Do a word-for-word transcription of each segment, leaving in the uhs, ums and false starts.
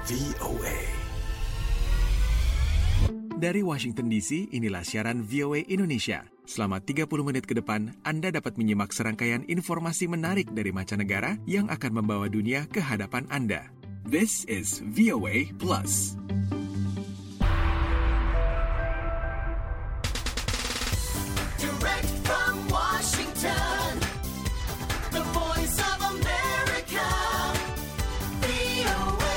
V O A. Dari Washington D C, inilah siaran V O A Indonesia. Selama tiga puluh menit ke depan, Anda dapat menyimak serangkaian informasi menarik dari mancanegara yang akan membawa dunia ke hadapan Anda. This is V O A Plus. Direct from Washington, the voice of America, V O A.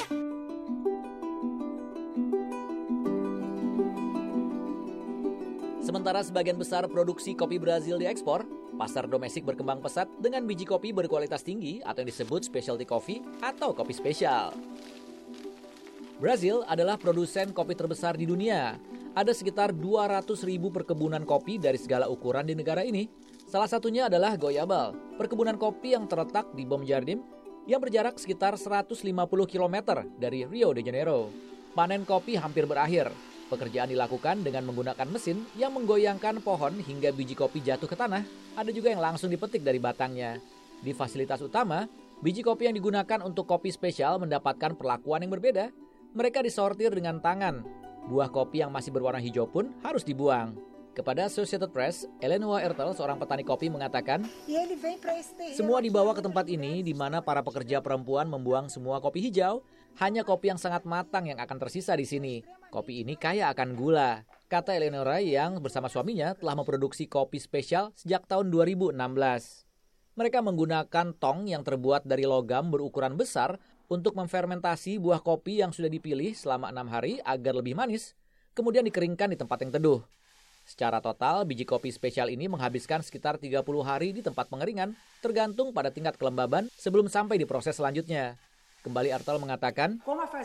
Sementara sebagian besar produksi kopi Brazil diekspor, pasar domestik berkembang pesat dengan biji kopi berkualitas tinggi atau yang disebut specialty coffee atau kopi spesial. Brazil adalah produsen kopi terbesar di dunia. Ada sekitar dua ratus ribu perkebunan kopi dari segala ukuran di negara ini. Salah satunya adalah Goiabal, perkebunan kopi yang terletak di Bom Jardim yang berjarak sekitar seratus lima puluh kilometer dari Rio de Janeiro. Panen kopi hampir berakhir. Pekerjaan dilakukan dengan menggunakan mesin yang menggoyangkan pohon hingga biji kopi jatuh ke tanah. Ada juga yang langsung dipetik dari batangnya. Di fasilitas utama, biji kopi yang digunakan untuk kopi spesial mendapatkan perlakuan yang berbeda. Mereka disortir dengan tangan. Buah kopi yang masih berwarna hijau pun harus dibuang. Kepada Associated Press, Eleanor Ertel, seorang petani kopi, mengatakan, semua dibawa ke tempat ini di mana para pekerja perempuan membuang semua kopi hijau. Hanya kopi yang sangat matang yang akan tersisa di sini. Kopi ini kaya akan gula. Kata Eleonora yang bersama suaminya telah memproduksi kopi spesial sejak tahun dua ribu enam belas. Mereka menggunakan tong yang terbuat dari logam berukuran besar untuk memfermentasi buah kopi yang sudah dipilih selama enam hari agar lebih manis, kemudian dikeringkan di tempat yang teduh. Secara total, biji kopi spesial ini menghabiskan sekitar tiga puluh hari di tempat pengeringan, tergantung pada tingkat kelembaban sebelum sampai di proses selanjutnya. Kembali Artel mengatakan,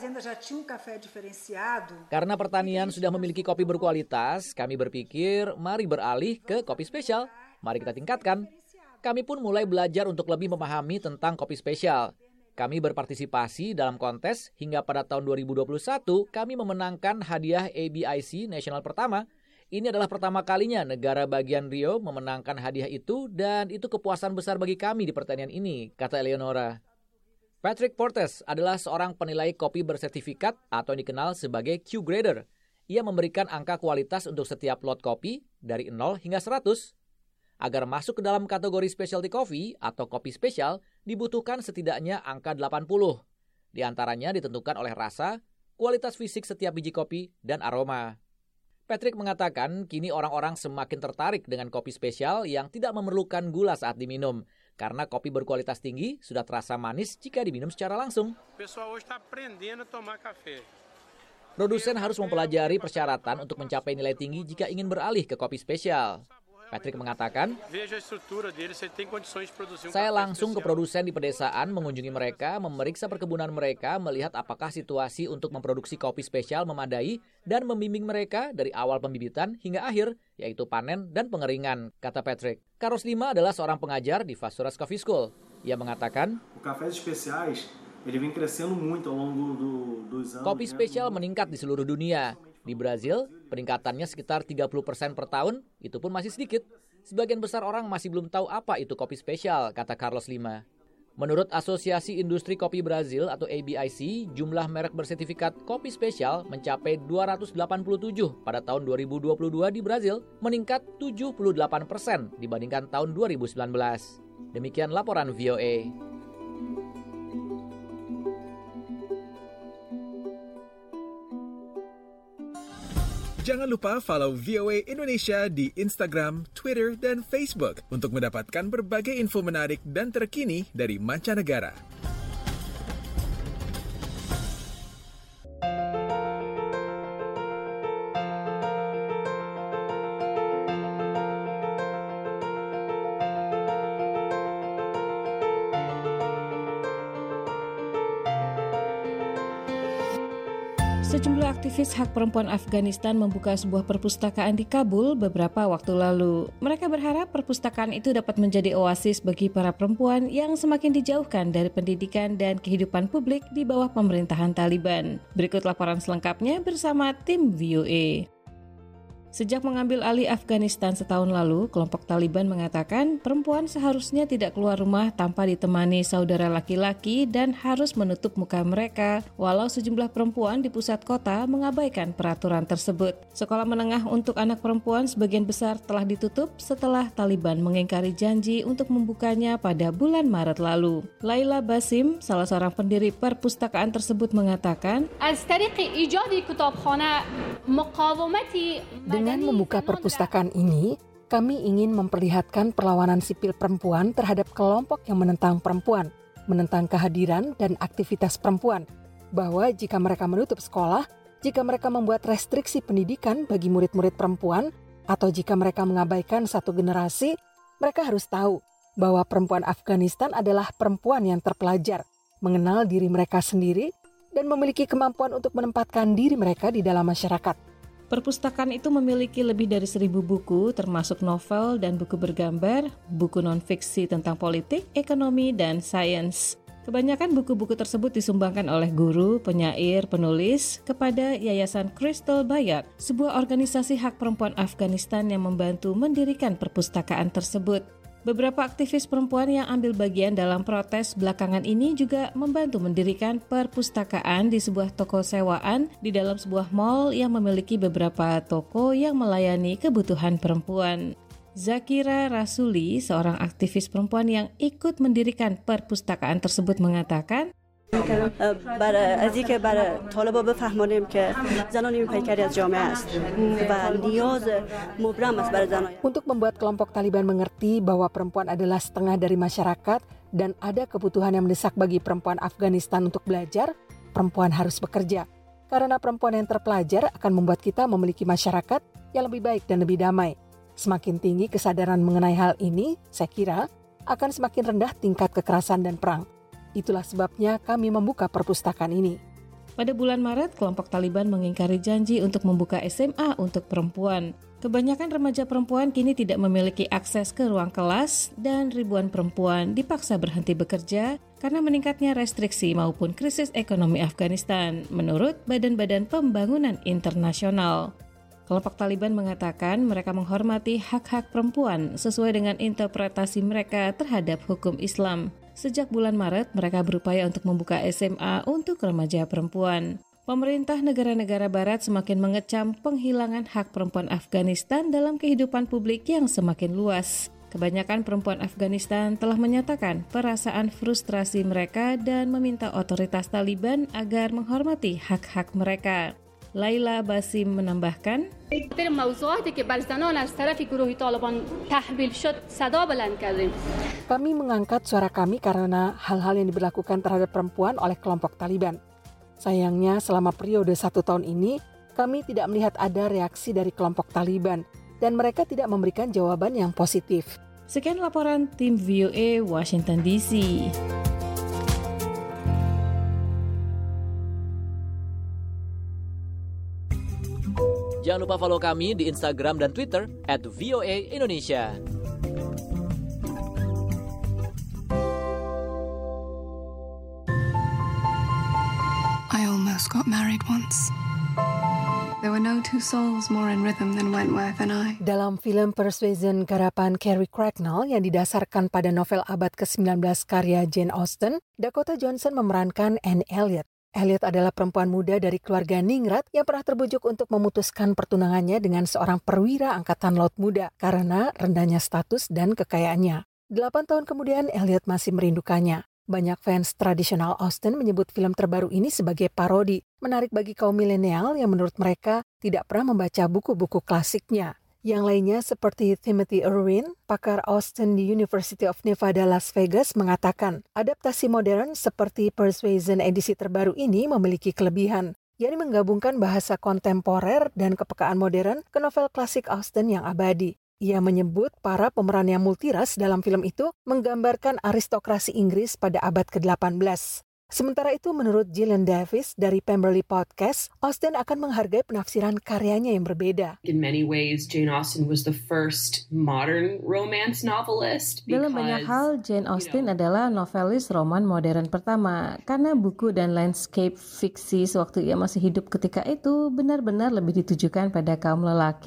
karena pertanian sudah memiliki kopi berkualitas, kami berpikir mari beralih ke kopi spesial. Mari kita tingkatkan. Kami pun mulai belajar untuk lebih memahami tentang kopi spesial. Kami berpartisipasi dalam kontes hingga pada tahun dua ribu dua puluh satu kami memenangkan hadiah A B I C Nasional pertama. Ini adalah pertama kalinya negara bagian Rio memenangkan hadiah itu dan itu kepuasan besar bagi kami di pertanian ini, kata Eleonora. Patrick Portes adalah seorang penilai kopi bersertifikat atau yang dikenal sebagai Q-Grader. Ia memberikan angka kualitas untuk setiap lot kopi dari nol hingga seratus. Agar masuk ke dalam kategori specialty coffee atau kopi spesial, dibutuhkan setidaknya angka delapan puluh. Di antaranya ditentukan oleh rasa, kualitas fisik setiap biji kopi, dan aroma. Patrick mengatakan kini orang-orang semakin tertarik dengan kopi spesial yang tidak memerlukan gula saat diminum, karena kopi berkualitas tinggi sudah terasa manis jika diminum secara langsung. Produsen harus mempelajari persyaratan untuk mencapai nilai tinggi jika ingin beralih ke kopi spesial. Patrick mengatakan, saya langsung ke produsen di pedesaan, mengunjungi mereka, memeriksa perkebunan mereka, melihat apakah situasi untuk memproduksi kopi spesial memadai, dan membimbing mereka dari awal pembibitan hingga akhir, yaitu panen dan pengeringan, kata Patrick. Carlos Lima adalah seorang pengajar di Vassouras Coffee School. Ia mengatakan, kopi spesial meningkat di seluruh dunia. Di Brazil, peningkatannya sekitar tiga puluh persen per tahun, itu pun masih sedikit. Sebagian besar orang masih belum tahu apa itu kopi spesial, kata Carlos Lima. Menurut Asosiasi Industri Kopi Brazil atau A B I C, jumlah merek bersertifikat kopi spesial mencapai dua ratus delapan puluh tujuh pada tahun dua ribu dua puluh dua di Brazil, meningkat tujuh puluh delapan persen dibandingkan tahun dua ribu sembilan belas. Demikian laporan V O A. Jangan lupa follow V O A Indonesia di Instagram, Twitter, dan Facebook untuk mendapatkan berbagai info menarik dan terkini dari mancanegara. Sejumlah aktivis hak perempuan Afghanistan membuka sebuah perpustakaan di Kabul beberapa waktu lalu. Mereka berharap perpustakaan itu dapat menjadi oasis bagi para perempuan yang semakin dijauhkan dari pendidikan dan kehidupan publik di bawah pemerintahan Taliban. Berikut laporan selengkapnya bersama tim V O A. Sejak mengambil alih Afghanistan setahun lalu, kelompok Taliban mengatakan perempuan seharusnya tidak keluar rumah tanpa ditemani saudara laki-laki dan harus menutup muka mereka, walau sejumlah perempuan di pusat kota mengabaikan peraturan tersebut. Sekolah menengah untuk anak perempuan sebagian besar telah ditutup setelah Taliban mengingkari janji untuk membukanya pada bulan Maret lalu. Laila Basim, salah seorang pendiri perpustakaan tersebut mengatakan, dengan membuka perpustakaan ini, kami ingin memperlihatkan perlawanan sipil perempuan terhadap kelompok yang menentang perempuan, menentang kehadiran dan aktivitas perempuan, bahwa jika mereka menutup sekolah, jika mereka membuat restriksi pendidikan bagi murid-murid perempuan, atau jika mereka mengabaikan satu generasi, mereka harus tahu bahwa perempuan Afghanistan adalah perempuan yang terpelajar, mengenal diri mereka sendiri, dan memiliki kemampuan untuk menempatkan diri mereka di dalam masyarakat. Perpustakaan itu memiliki lebih dari seribu buku, termasuk novel dan buku bergambar, buku non-fiksi tentang politik, ekonomi, dan sains. Kebanyakan buku-buku tersebut disumbangkan oleh guru, penyair, penulis kepada Yayasan Crystal Bayat, sebuah organisasi hak perempuan Afghanistan yang membantu mendirikan perpustakaan tersebut. Beberapa aktivis perempuan yang ambil bagian dalam protes belakangan ini juga membantu mendirikan perpustakaan di sebuah toko sewaan di dalam sebuah mall yang memiliki beberapa toko yang melayani kebutuhan perempuan. Zakira Rasuli, seorang aktivis perempuan yang ikut mendirikan perpustakaan tersebut mengatakan, برای از اینکه برای طالبا بفهمانیم که زنان این پیکری از جامعه است و نیاز مبرم است برای زنان. Untuk membuat kelompok Taliban mengerti bahwa perempuan adalah setengah dari masyarakat dan ada kebutuhan yang mendesak bagi perempuan Afghanistan untuk belajar, perempuan harus bekerja. Karena perempuan yang terpelajar akan membuat kita memiliki masyarakat yang lebih baik dan lebih damai. Semakin tinggi kesadaran mengenai hal ini, saya kira akan semakin rendah tingkat kekerasan dan perang. Itulah sebabnya kami membuka perpustakaan ini. Pada bulan Maret, kelompok Taliban mengingkari janji untuk membuka S M A untuk perempuan. Kebanyakan remaja perempuan kini tidak memiliki akses ke ruang kelas dan ribuan perempuan dipaksa berhenti bekerja karena meningkatnya restriksi maupun krisis ekonomi Afghanistan, menurut Badan-Badan Pembangunan Internasional. Kelompok Taliban mengatakan mereka menghormati hak-hak perempuan sesuai dengan interpretasi mereka terhadap hukum Islam. Sejak bulan Maret, mereka berupaya untuk membuka S M A untuk remaja perempuan. Pemerintah negara-negara barat semakin mengecam penghilangan hak perempuan Afghanistan dalam kehidupan publik yang semakin luas. Kebanyakan perempuan Afghanistan telah menyatakan perasaan frustrasi mereka dan meminta otoritas Taliban agar menghormati hak-hak mereka. Laila Basim menambahkan, kami mengangkat suara kami karena hal-hal yang diberlakukan terhadap perempuan oleh kelompok Taliban. Sayangnya selama periode satu tahun ini, kami tidak melihat ada reaksi dari kelompok Taliban dan mereka tidak memberikan jawaban yang positif. Sekian laporan tim V O A Washington D C. Jangan lupa follow kami di Instagram dan Twitter at V O A Indonesia. I almost got married once. There were no two souls more in rhythm than Wentworth and I. Dalam film Persuasion garapan Carrie Cracknell yang didasarkan pada novel abad ke sembilan belas karya Jane Austen, Dakota Johnson memerankan Anne Elliot. Elliot adalah perempuan muda dari keluarga ningrat yang pernah terbujuk untuk memutuskan pertunangannya dengan seorang perwira angkatan laut muda karena rendahnya status dan kekayaannya. Delapan tahun kemudian, Elliot masih merindukannya. Banyak fans tradisional Austen menyebut film terbaru ini sebagai parodi, menarik bagi kaum milenial yang menurut mereka tidak pernah membaca buku-buku klasiknya. Yang lainnya seperti Timothy Irwin, pakar Austen di University of Nevada, Las Vegas, mengatakan adaptasi modern seperti Persuasion edisi terbaru ini memiliki kelebihan, yakni menggabungkan bahasa kontemporer dan kepekaan modern ke novel klasik Austen yang abadi. Ia menyebut para pemeran yang multiras dalam film itu menggambarkan aristokrasi Inggris pada abad ke delapan belas. Sementara itu, menurut Gillian Davis dari Pemberley Podcast, Austen akan menghargai penafsiran karyanya yang berbeda. In many ways, Jane Austen was the first modern romance novelist. Dalam banyak hal, Jane Austen adalah novelis roman modern pertama, karena buku dan landscape fiksi sewaktu ia masih hidup ketika itu benar-benar lebih ditujukan pada kaum lelaki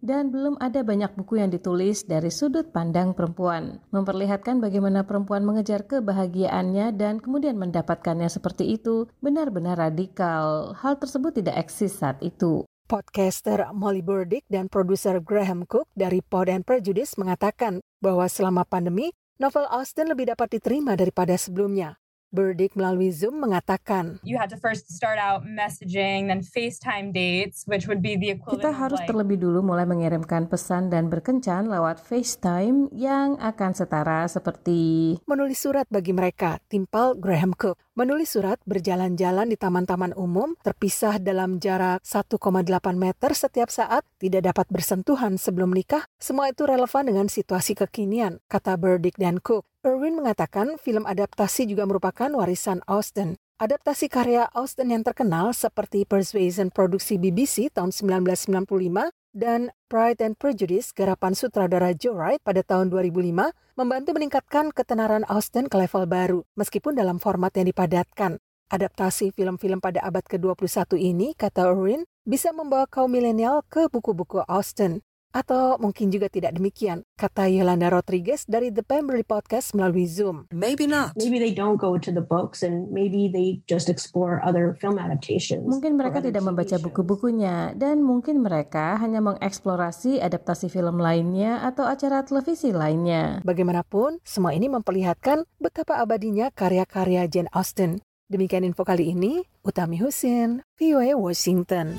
dan belum ada banyak buku yang ditulis dari sudut pandang perempuan, memperlihatkan bagaimana perempuan mengejar kebahagiaannya dan kemudian mendapatkannya seperti itu benar-benar radikal. Hal tersebut tidak eksis saat itu. Podcaster Molly Burdick dan produser Graham Cook dari Pride and Prejudice mengatakan bahwa selama pandemi, novel Austen lebih dapat diterima daripada sebelumnya. Burdick melalui Zoom mengatakan, You had to first start out messaging, then FaceTime dates, which would be the equivalent Kita harus of like... terlebih dulu mulai mengirimkan pesan dan berkencan lewat FaceTime yang akan setara seperti menulis surat bagi mereka, timpal Graham Cook. Menulis surat berjalan-jalan di taman-taman umum, terpisah dalam jarak satu koma delapan meter setiap saat, tidak dapat bersentuhan sebelum nikah, semua itu relevan dengan situasi kekinian, kata Burdick dan Cook. Irwin mengatakan film adaptasi juga merupakan warisan Austen. Adaptasi karya Austen yang terkenal seperti Persuasion produksi B B C tahun sembilan belas sembilan puluh lima dan Pride and Prejudice garapan sutradara Joe Wright pada tahun dua ribu lima membantu meningkatkan ketenaran Austen ke level baru, meskipun dalam format yang dipadatkan. Adaptasi film-film pada abad ke dua puluh satu ini, kata Irwin, bisa membawa kaum milenial ke buku-buku Austen. Atau mungkin juga tidak demikian, kata Yolanda Rodriguez dari The Pemberley Podcast melalui Zoom. Maybe not. Maybe they don't go to the books and maybe they just explore other film adaptations. Mungkin mereka tidak membaca buku-bukunya dan mungkin mereka hanya mengeksplorasi adaptasi film lainnya atau acara televisi lainnya. Bagaimanapun, semua ini memperlihatkan betapa abadinya karya-karya Jane Austen. Demikian info kali ini, Utami Husin, V O A Washington.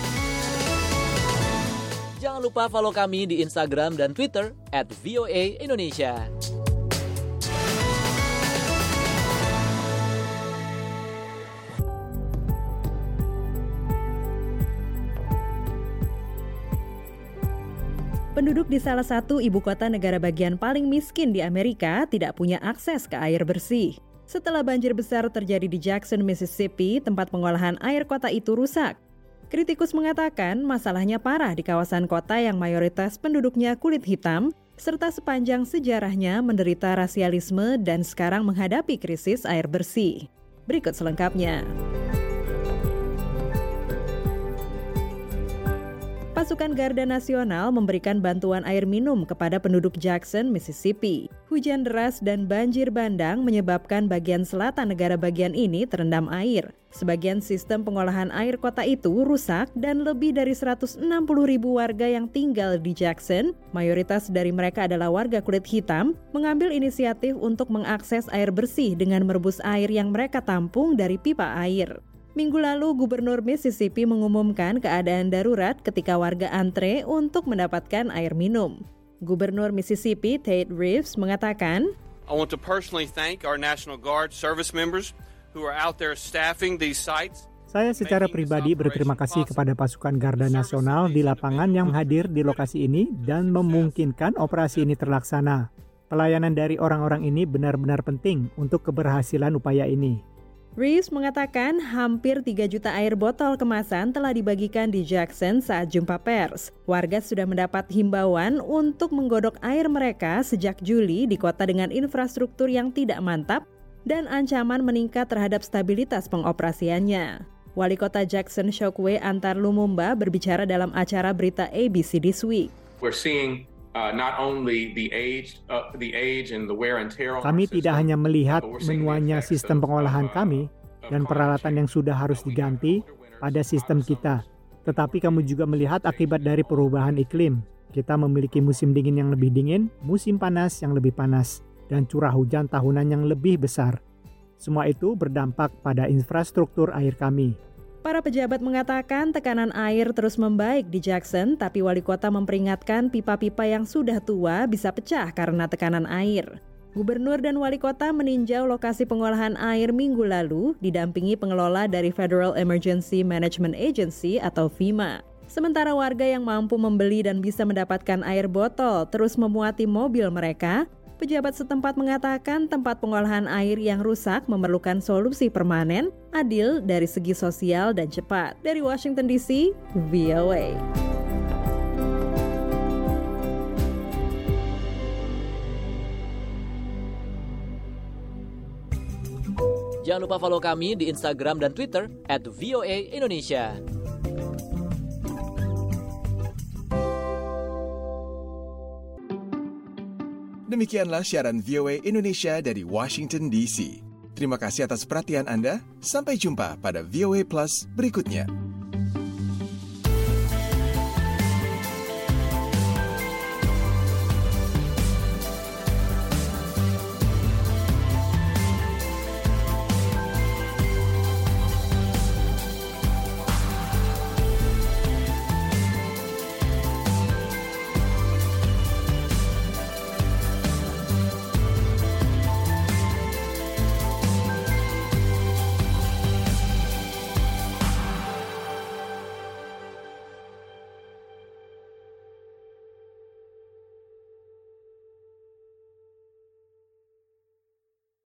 Jangan lupa follow kami di Instagram dan Twitter at V O A Indonesia. Penduduk di salah satu ibu kota negara bagian paling miskin di Amerika tidak punya akses ke air bersih. Setelah banjir besar terjadi di Jackson, Mississippi, tempat pengolahan air kota itu rusak. Kritikus mengatakan masalahnya parah di kawasan kota yang mayoritas penduduknya kulit hitam, serta sepanjang sejarahnya menderita rasialisme dan sekarang menghadapi krisis air bersih. Berikut selengkapnya. Pasukan Garda Nasional memberikan bantuan air minum kepada penduduk Jackson, Mississippi. Hujan deras dan banjir bandang menyebabkan bagian selatan negara bagian ini terendam air. Sebagian sistem pengolahan air kota itu rusak dan lebih dari seratus enam puluh ribu warga yang tinggal di Jackson, mayoritas dari mereka adalah warga kulit hitam, mengambil inisiatif untuk mengakses air bersih dengan merebus air yang mereka tampung dari pipa air. Minggu lalu, Gubernur Mississippi mengumumkan keadaan darurat ketika warga antre untuk mendapatkan air minum. Gubernur Mississippi, Tate Reeves, mengatakan, I want to personally thank our National Guard service members who are out there staffing these sites. Saya secara pribadi berterima kasih kepada pasukan Garda Nasional di lapangan yang hadir di lokasi ini dan memungkinkan operasi ini terlaksana. Pelayanan dari orang-orang ini benar-benar penting untuk keberhasilan upaya ini. Reeves mengatakan hampir tiga juta air botol kemasan telah dibagikan di Jackson saat jumpa pers. Warga sudah mendapat himbauan untuk menggodok air mereka sejak Juli di kota dengan infrastruktur yang tidak mantap dan ancaman meningkat terhadap stabilitas pengoperasiannya. Wali kota Jackson Chokwe Antar Lumumba berbicara dalam acara berita A B C This Week. We're seeing Uh, not only the age, uh, the age and the wear and tear on kami tidak hanya melihat menuanya sistem pengolahan kami dan peralatan yang sudah harus diganti pada sistem kita, tetapi kami juga melihat akibat dari perubahan iklim. Kita memiliki musim dingin yang lebih dingin, musim panas yang lebih panas, dan curah hujan tahunan yang lebih besar. Semua itu berdampak pada infrastruktur air kami. Para pejabat mengatakan tekanan air terus membaik di Jackson, tapi wali kota memperingatkan pipa-pipa yang sudah tua bisa pecah karena tekanan air. Gubernur dan wali kota meninjau lokasi pengolahan air minggu lalu, didampingi pengelola dari Federal Emergency Management Agency atau FEMA. Sementara warga yang mampu membeli dan bisa mendapatkan air botol terus memuati mobil mereka, pejabat setempat mengatakan tempat pengolahan air yang rusak memerlukan solusi permanen, adil dari segi sosial dan cepat. Dari Washington D C, V O A. Jangan lupa follow kami di Instagram dan Twitter at V O A Indonesia. Demikianlah siaran V O A Indonesia dari Washington D C. Terima kasih atas perhatian Anda. Sampai jumpa pada V O A Plus berikutnya.